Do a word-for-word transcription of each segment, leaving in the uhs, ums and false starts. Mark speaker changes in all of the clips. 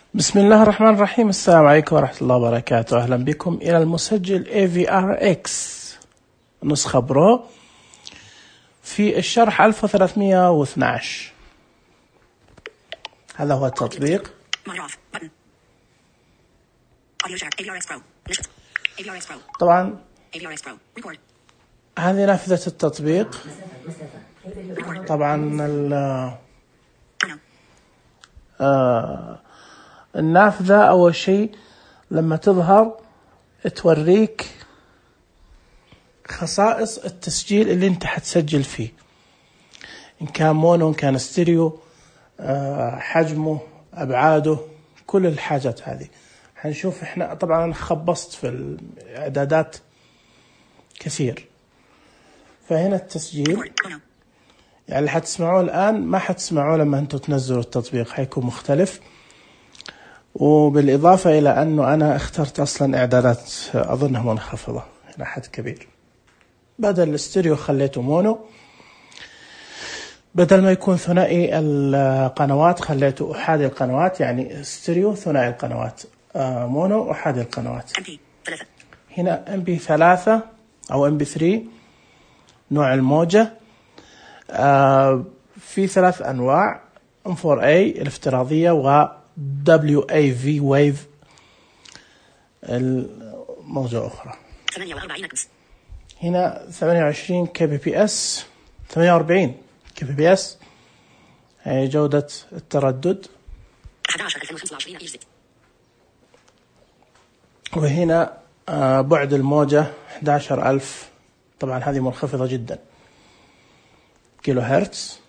Speaker 1: بسم الله الرحمن الرحيم. السلام عليكم ورحمة الله وبركاته. أهلا بكم إلى المسجل إيه في آر إكس نسخة برو في الشرح ألف وثلاثمئة واثني عشر. هذا هو التطبيق. طبعا هذه نافذة التطبيق. طبعا آه النافذة أول شيء لما تظهر توريك خصائص التسجيل اللي انت حتسجل فيه، إن كان مونو إن كان ستيريو، آه حجمه، أبعاده، كل الحاجات هذه حنشوف. احنا طبعا خبصت في الإعدادات كثير. فهنا التسجيل يعني اللي حتسمعوه الآن ما حتسمعوه لما انتوا تنزلوا التطبيق، حيكون مختلف. وبالإضافة إلى أنه أنا اخترت أصلا إعدادات أظنها منخفضة إلى حد كبير. بدل الاستيريو خليته مونو، بدل ما يكون ثنائي القنوات خليته أحادي القنوات، يعني استيريو ثنائي القنوات، آه مونو أحادي القنوات. هنا إم بي ثلاثة أو إم بي ثلاثة نوع الموجة. آه في ثلاث أنواع، إم فور إيه الافتراضية و دبليو إيه في Wave الموجة أخرى. هنا ثمانية وعشرين كي بي بي إس، ثمانية وأربعين كي بي بي إس هي جودة التردد. وهنا بعد الموجة أحد عشر ألف، طبعا هذه منخفضة جدا، كيلو هرتز.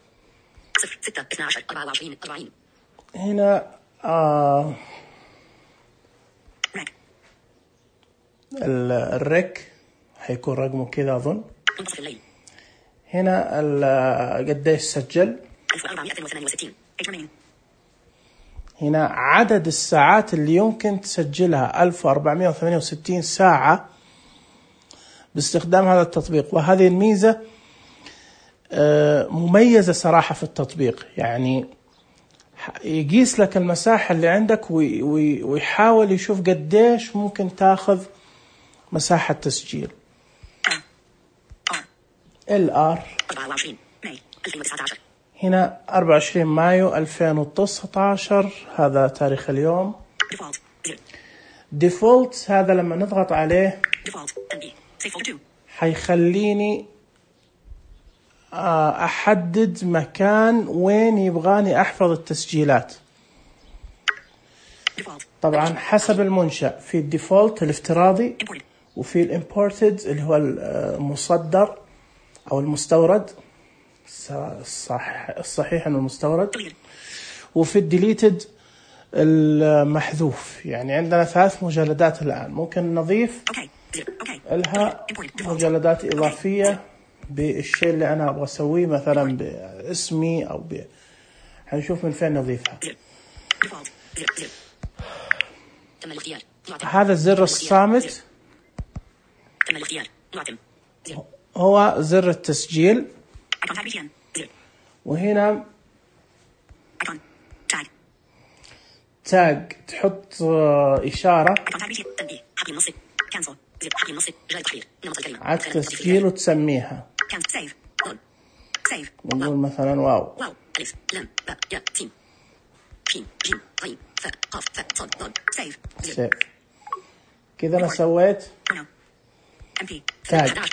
Speaker 1: هنا آه الريك حيكون رقمه كذا أظن. هنا قديش سجل. هنا عدد الساعات اللي يمكن تسجلها ألف وأربعمئة وثمانية وستين ساعة باستخدام هذا التطبيق. وهذه الميزة آه مميزة صراحة في التطبيق، يعني يقيس لك المساحة اللي عندك ويحاول يشوف قديش ممكن تاخذ مساحة تسجيل. إل آر هنا أربعة وعشرين مايو ألفين وتسعة عشر، هذا تاريخ اليوم. ديفولت هذا لما نضغط عليه حيخليني أحدد مكان وين يبغاني أحفظ التسجيلات. طبعا حسب المنشأ، في الديفولت الافتراضي، وفي الامبورتد اللي هو المصدر أو المستورد، الصح الصحيح أنه المستورد، وفي الديليتد المحذوف. يعني عندنا ثلاث مجلدات الآن، ممكن نضيف لها مجلدات إضافية بالشيء اللي أنا أبغى أسويه، مثلا باسمي أو ب... هنشوف من فين نضيفها. هذا الزر الصامت هو زر التسجيل. وهنا تاج، تحط إشارة على التسجيل وتسميها. نقول مثلا واو. سيف. كذا أنا سويت تاج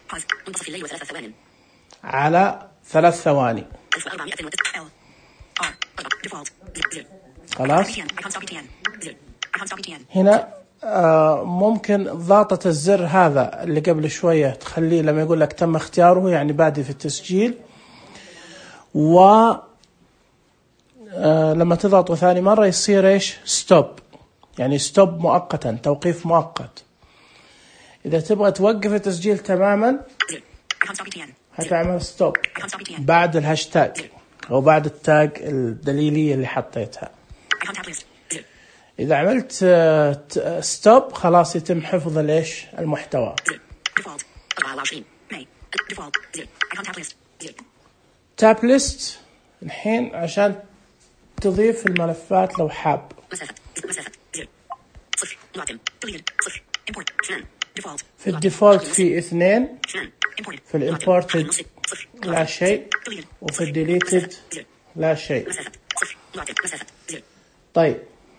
Speaker 1: على ثلاث ثواني. خلاص. هنا آه ممكن ضغطة الزر هذا اللي قبل شوية تخليه لما يقول لك تم اختياره، يعني بادي في التسجيل. و آه لما تضغطه ثاني مرة يصير ايش؟ ستوب، يعني ستوب مؤقتا، توقيف مؤقت. إذا تبغى توقف التسجيل تماما هتعمل ستوب بعد الهاشتاج أو بعد التاج الدليلية اللي حطيتها. إذا عملت ستوب خلاص يتم حفظ الإيش المحتوى. تاب ليست الحين عشان تضيف الملفات لو حاب.
Speaker 2: مسافة مسافة زر صفر معتم deleted صفر import اثنان default
Speaker 1: في الديفولت في اثنين، في الامبورتد لا شيء، وفي الديليتد لا شيء. طيب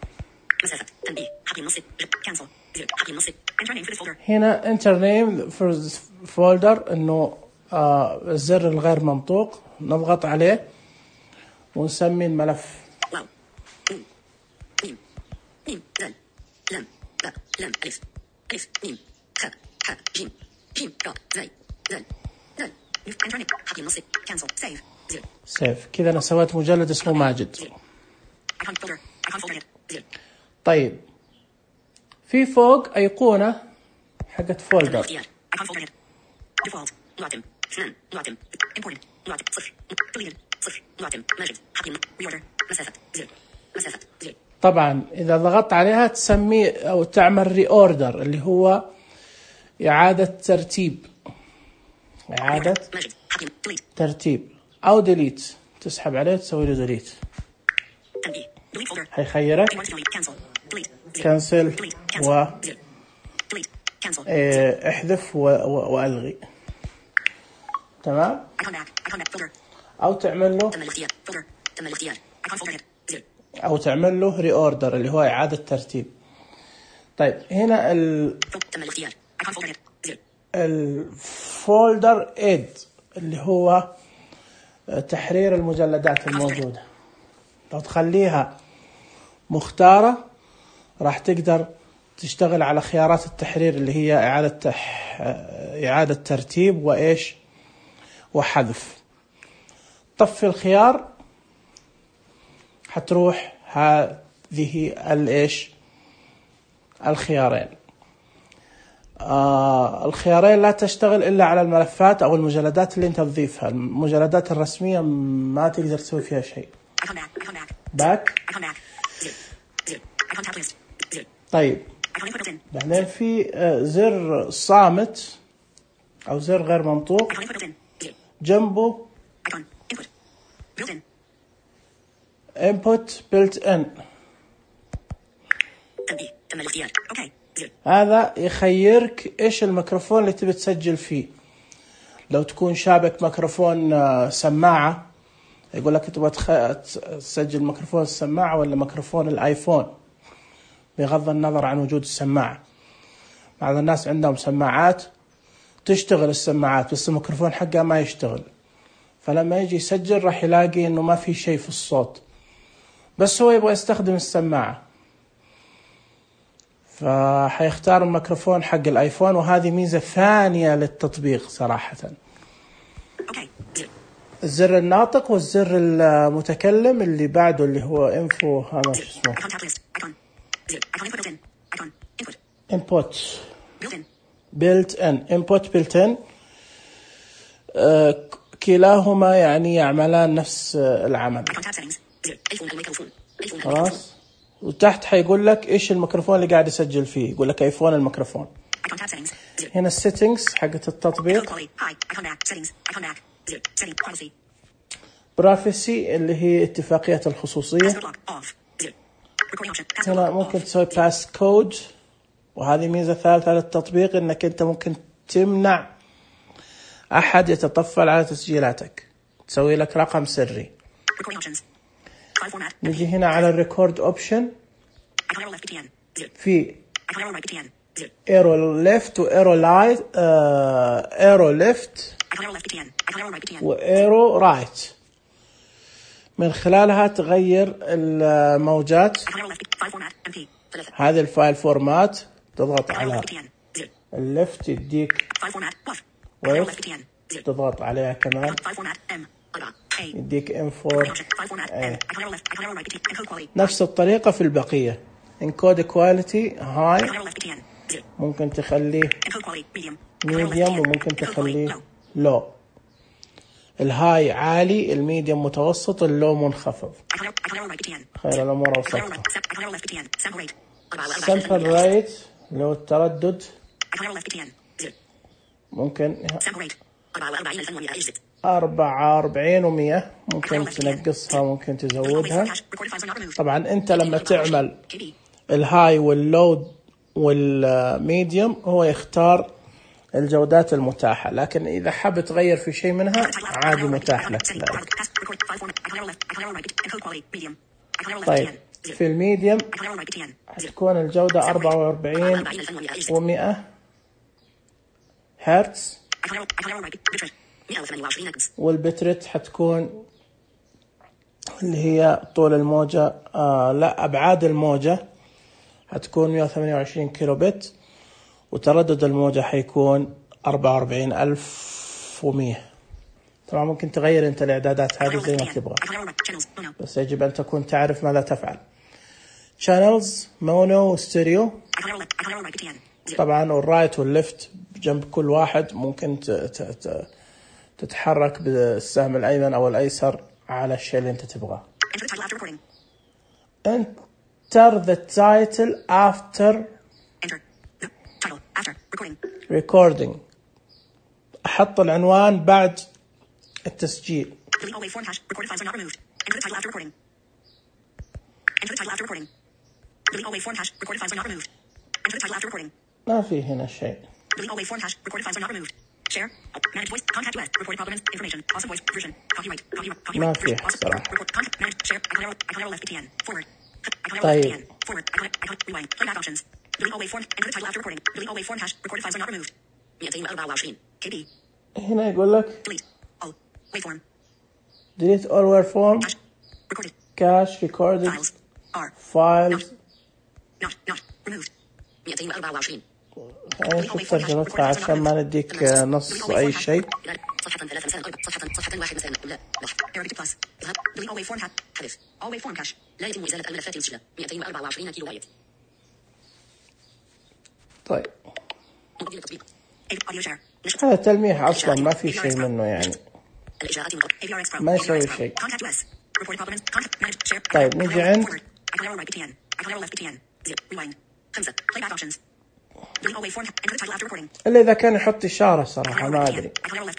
Speaker 1: هنا enter name for folder انه آه الزر الغير منطوق، نضغط عليه ونسمي الملف سيف. كذا انا سويت مجلد اسمه ماجد. طيب في فوق ايقونه حقت فولدر، طبعا اذا ضغطت عليها تسمي او تعمل ري اوردر اللي هو اعاده ترتيب، اعاده ترتيب، او ديليت، تسحب عليه تسوي له ديليت، حيخيرك كنسل و احذف والغي. تمام. او تعمل له او تعمل له ري اوردر اللي هو اعاده ترتيب. طيب هنا ال الفولدر ايد اللي هو تحرير المجلدات الموجوده، لو تخليها مختاره راح تقدر تشتغل على خيارات التحرير اللي هي اعاده تح... اعاده ترتيب وايش وحذف. طفي الخيار حتروح هذه الايش الخيارين. آه الخيارين لا تشتغل الا على الملفات او المجلدات اللي انت تضيفها، المجلدات الرسميه ما تقدر تسوي فيها شيء. باك. طيب بعدين في زر صامت او زر غير منطوق جنبه input built in، هذا يخيرك ايش الميكروفون اللي تبي تسجل فيه. لو تكون شابك ميكروفون سماعة يقول لك تبغى تسجل ميكروفون السماعة ولا ميكروفون الايفون، بغض النظر عن وجود السماعة. بعض الناس عندهم سماعات تشتغل السماعات بس الميكروفون حقها ما يشتغل، فلما يجي يسجل راح يلاقي انه ما في شيء في الصوت، بس هو يبغى يستخدم السماعة، فحيختار الميكروفون حق الايفون. وهذه ميزة ثانية للتطبيق صراحة. الزر الناطق والزر المتكلم اللي بعده اللي هو انفو، هذا شو اسمه input built in input built in. آه كلاهما يعني يعملان نفس العمل. خلاص. وتحت حيقول لك ايش الميكروفون اللي قاعد يسجل فيه، يقول لك ايفون الميكروفون. هنا السيتنجز حقت التطبيق، برايفسي اللي هي اتفاقية الخصوصية. هنا ممكن تسوي باس كود، وهذه ميزة ثالثة للتطبيق انك انت ممكن تمنع احد يتطفل على تسجيلاتك، تسوي لك رقم سري. نجي هنا على الريكورد اوبشن، في ايرو ليفت وايرو لايت، ايرو ليفت وايرو رايت، من خلالها تغير الموجات. هذه الفايل فورمات تضغط على الليفت يديك ويف، تضغط عليها كمان يديك ام فور. نفس الطريقة في البقية. انكود كواليتي هاي ممكن تخليه ميديوم وممكن تخليه لو. الهاي عالي، الميديوم متوسط، اللو منخفض. خير الأمور أوسطها. سامبل ريت لو التردد ممكن أربعة وأربعين ومية، ممكن تنقصها ممكن تزودها. طبعا انت لما تعمل الهاي واللو والميديوم هو يختار الجودات المتاحة، لكن إذا حاب تغير في شيء منها عادي متاح لك ذلك. طيب في الميديوم حتكون الجودة أربعة وأربعين ومئة هرتز، والبتريت حتكون اللي هي طول الموجة آه لا أبعاد الموجة حتكون مئة وثمانية وعشرين كيلو بت، وتردد الموجة حيكون أربعة وأربعين ألف ومئة. طبعا ممكن تغير انت الاعدادات هذه زي ما تبغى، بس يجب ان تكون تعرف ماذا تفعل. channels مونو وستيريو، طبعا والرايت والليفت جنب كل واحد ممكن تتحرك بالسهم الايمن او الايسر على الشيء اللي انت تبغاه. enter the title after recording، احط العنوان بعد التسجيل. ما في هنا شيء. ما في صراحة. طيب هنا يقول لك delete all waveform cache recorded files. هاي شوف ترجمتها عشان ما نديك نص أي شيء. طيب هذا تلميح أصلا ما في شيء منه، يعني ما يسوي شيء. طيب نجي عند إلا إذا كان يحط إشارة صراحة ما أدري.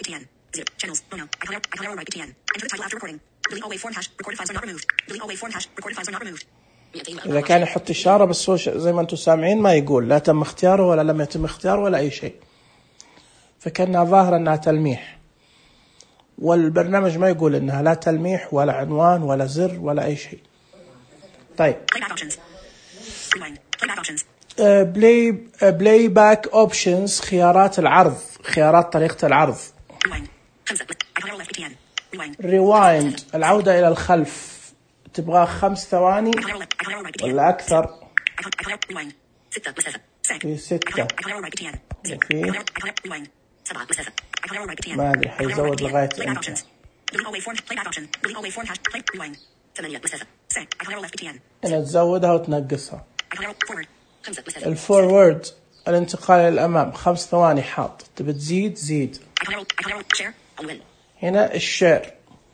Speaker 1: إذا كان يحط إشارة بس هو زي ما أنتم سامعين ما يقول لا تم اختياره ولا لم يتم اختياره ولا أي شيء، فكأنها ظاهرة أنها تلميح، والبرنامج ما يقول إنها لا تلميح ولا عنوان ولا زر ولا أي شيء. طيب بلاي بلاي باك اوبشنز، خيارات العرض، خيارات طريقة العرض. ريوايند العودة إلى الخلف، تبغى خمس ثواني ولا أكثر؟ في ستة، في ما أدري حيزود لغاية إمتى. أنا تزودها وتنقصها. الفورورد الانتقال إلى الأمام خمس ثواني حاط، تبي تزيد زيد. هنا الشير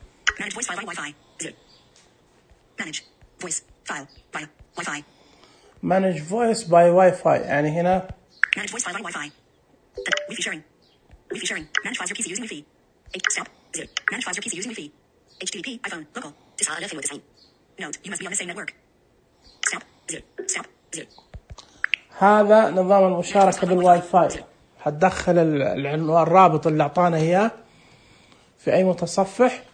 Speaker 1: manage voice by Wi-Fi، يعني هنا manage voice by Wi-Fi. Wi-Fi sharing. Wi-Fi sharing. Manage files your P C using Wi-Fi. Step zero. Manage files your P C using Wi-Fi. H T T P iPhone local تسعة آلاف وتسعين. Note you must be on the same network. Step zero. Step zero. هذا نظام المشاركة بالواي فاي. حتدخل العنوان الرابط اللي أعطانا إياه في أي متصفح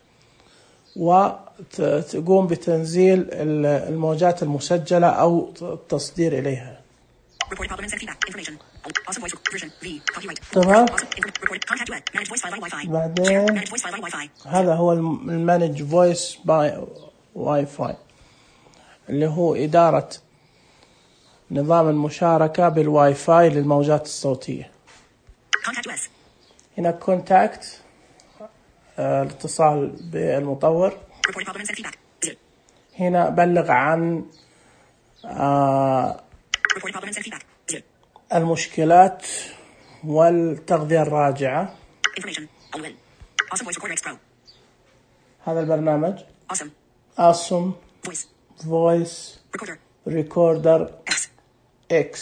Speaker 1: وتقوم بتنزيل الموجات المسجلة أو التصدير إليها. تمام. بعدين هذا هو المانج فويس باي واي فاي اللي هو إدارة نظام المشاركة بالواي فاي للموجات الصوتية. هنا كونتاكت الاتصال بالمطور. هنا بلغ عن آه المشكلات والتغذية الراجعة. هذا البرنامج Awesome Voice Recorder X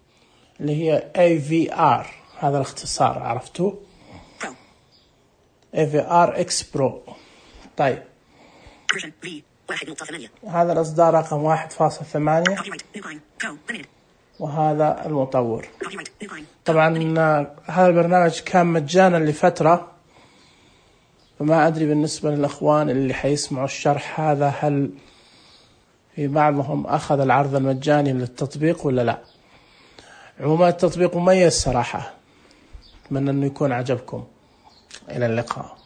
Speaker 1: اللي هي إيه في آر، هذا الاختصار عرفتوه. إيه في آر إكس برو. طيب
Speaker 2: version V واحد نقطة ثمانية.
Speaker 1: هذا الإصدار رقم واحد فاصلة ثمانية،
Speaker 2: Copyright New Line Go Limited.
Speaker 1: وهذا المطور.
Speaker 2: Copyright New Line
Speaker 1: طبعا هذا البرنامج كان مجانا لفترة، فما أدري بالنسبة للأخوان اللي حيسمعوا الشرح هذا هل في بعضهم أخذ العرض المجاني للتطبيق ولا لا. عموما التطبيق مميز صراحة، أتمنى أنه يكون عجبكم. إلى اللقاء.